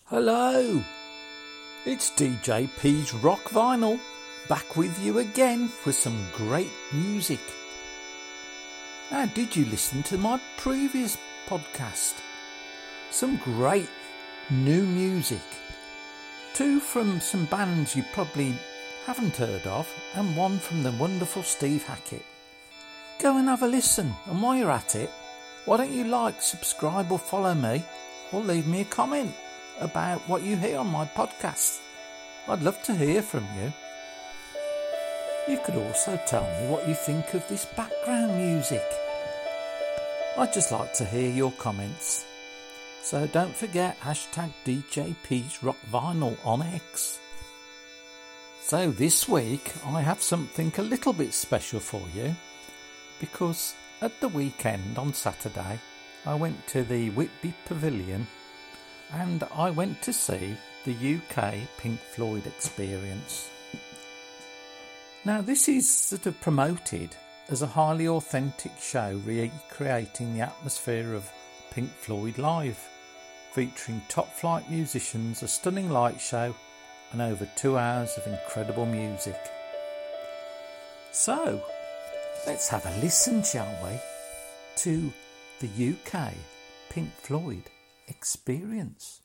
Hello, it's DJ P's Rock Vinyl, back with you again for some great music. Now, did you listen to my previous podcast? Some great new music. Two from some bands you probably haven't heard of, and one from the wonderful Steve Hackett. Go and have a listen, and while you're at it, why don't you like, subscribe or follow me, or leave me a comment about what you hear on my podcast. I'd love to hear from you. You could also tell me what you think of this background music. I'd just like to hear your comments. So don't forget #DJP's Rock Vinyl on X. So this week I have something a little bit special for you, because at the weekend on Saturday I went to the Whitby Pavilion and I went to see the UK Pink Floyd Experience. Now, this is sort of promoted as a highly authentic show recreating the atmosphere of Pink Floyd live, featuring top flight musicians, a stunning light show and over 2 hours of incredible music. So, let's have a listen, shall we, to the UK Pink Floyd Experience.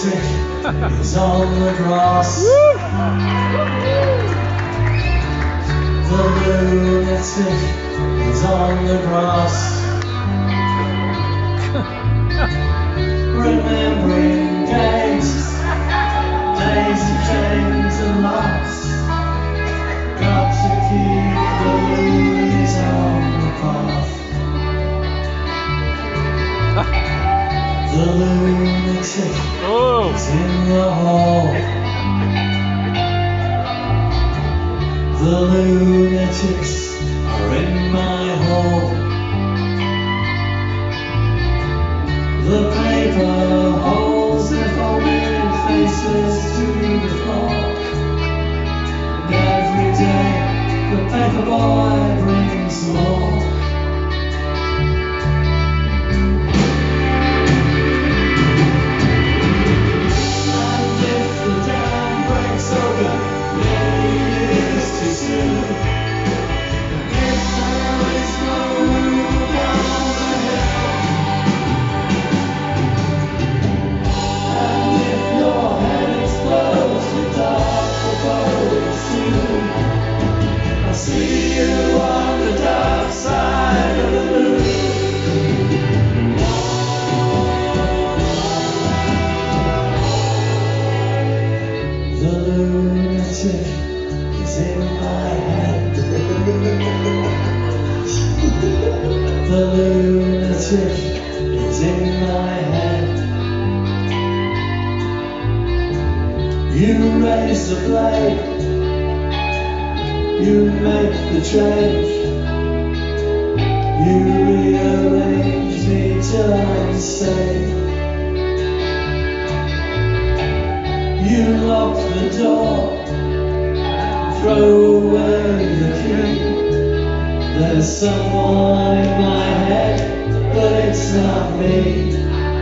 lunatic is on the grass. The lunatic is on the grass. Remembering days of chains and laughs. Got to keep the loonies on the path. The lunatic is in the hall. The lunatics are in my hall. The paper holds their folded faces to the floor. And every day the paper boy brings more. And if the dam breaks open many years too soon, and if there is no room down the hill, and if your head explodes with dark foreboding soon, I'll see you on the dark side of the moon. The lunatic is in my head. The lunatic is in my head. You raise the blade, you make the change, you rearrange me till I'm safe. You lock the door, throw away the key. There's someone in my head, but it's not me.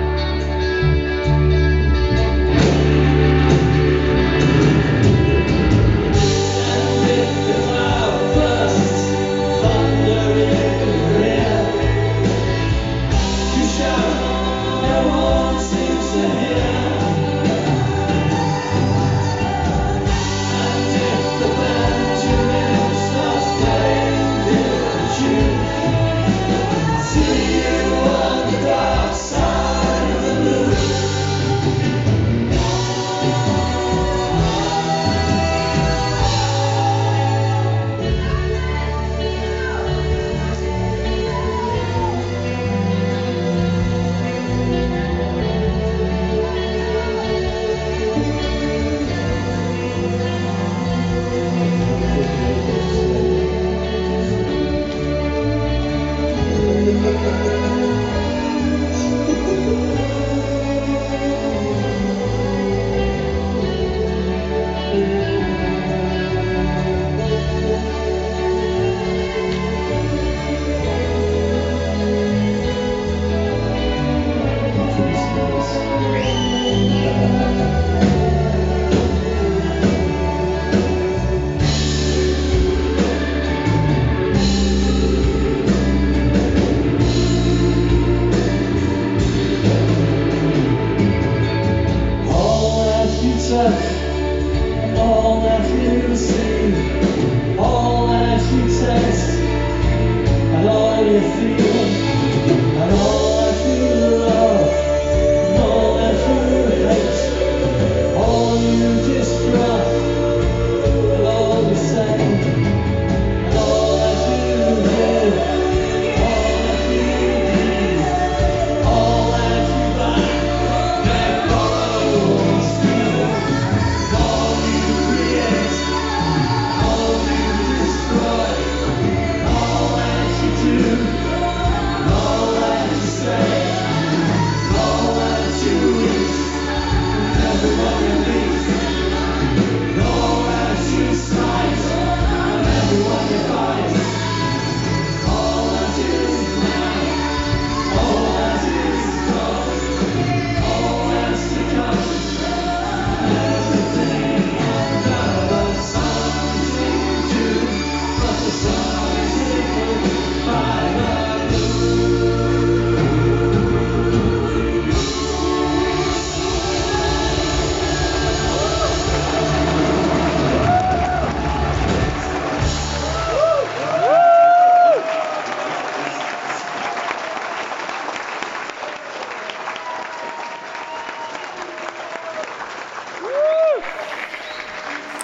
And if the cloud bursts, thunder in your ear, you shout, no one seems to hear. And if the Benjamin starts playing different tunes, I'll see you on the dark side of the moon. All that you touch, all that you see, all that you taste, and all you feel, and all that you love, and all that you hate, all you distrust, and all you say, and all that you live, all that you breathe, all that you buy, beg, borrow, or steal, all you create, all you destroy, all that you do.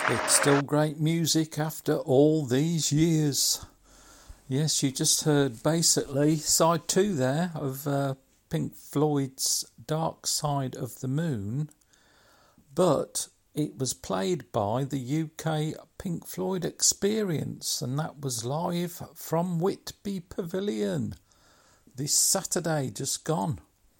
It's still great music after all these years. Yes, you just heard basically side 2 there of Pink Floyd's Dark Side of the Moon, but it was played by the UK Pink Floyd Experience, and that was live from Whitby Pavilion this Saturday, just gone.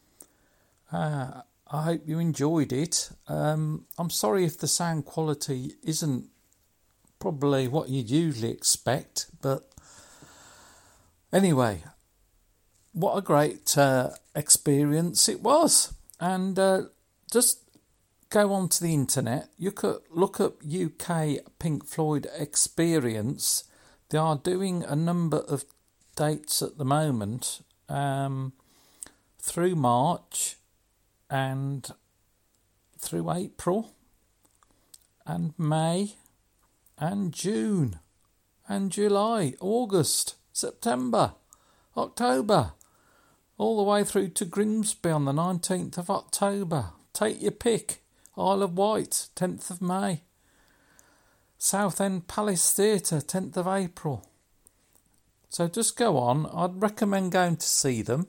I hope you enjoyed it. I'm sorry if the sound quality isn't probably what you'd usually expect, but anyway, what a great experience it was. And just go onto the internet, you could look up UK Pink Floyd Experience. They are doing a number of dates at the moment through March and through April and May and June and July, August, September, October, all the way through to Grimsby on the 19th of October. Take your pick. Isle of Wight, 10th of May. Southend Palace Theatre, 10th of April. So just go on. I'd recommend going to see them.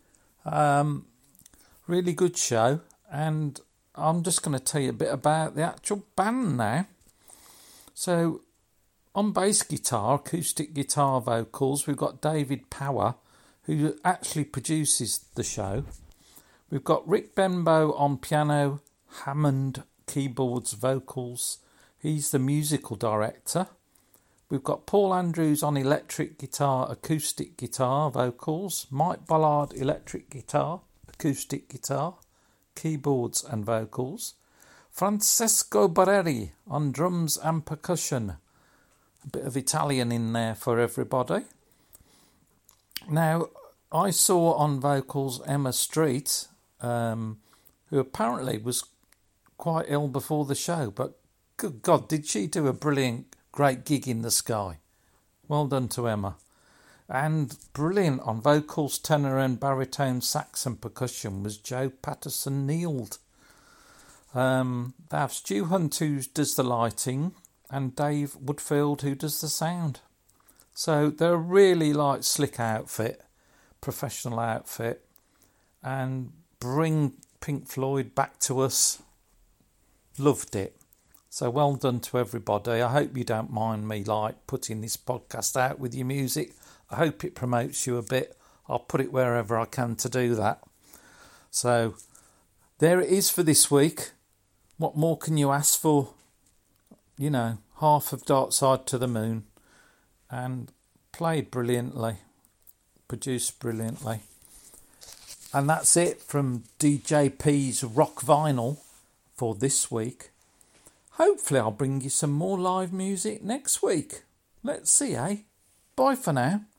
Really good show. And I'm just going to tell you a bit about the actual band now. So on bass guitar, acoustic guitar vocals, we've got David Power, who actually produces the show. We've got Rick Benbow on piano, Hammond keyboards, vocals. He's the musical director. We've got Paul Andrews on electric guitar, acoustic guitar, vocals. Mike Ballard, electric guitar, acoustic guitar, keyboards and vocals. Francesco Bareri on drums and percussion. A bit of Italian in there for everybody. Now, I saw on vocals Emma Street, who apparently was quite ill before the show, but good God, did she do a brilliant, great gig in the sky. Well done to Emma. And brilliant on vocals, tenor and baritone, sax and percussion was Joe Patterson-Neild. They have Stu Hunt, who does the lighting, and Dave Woodfield, who does the sound. So they're really like slick outfit, professional outfit, and bring Pink Floyd back to us. Loved it. So well done to everybody. I hope you don't mind me like putting this podcast out with your music. I hope it promotes you a bit. I'll put it wherever I can to do that. So there it is for this week. What more can you ask for? You know, half of Dark Side to the Moon. And played brilliantly. Produced brilliantly. And that's it from DJP's Rock Vinyl for this week. Hopefully I'll bring you some more live music next week. Let's see, eh? Bye for now.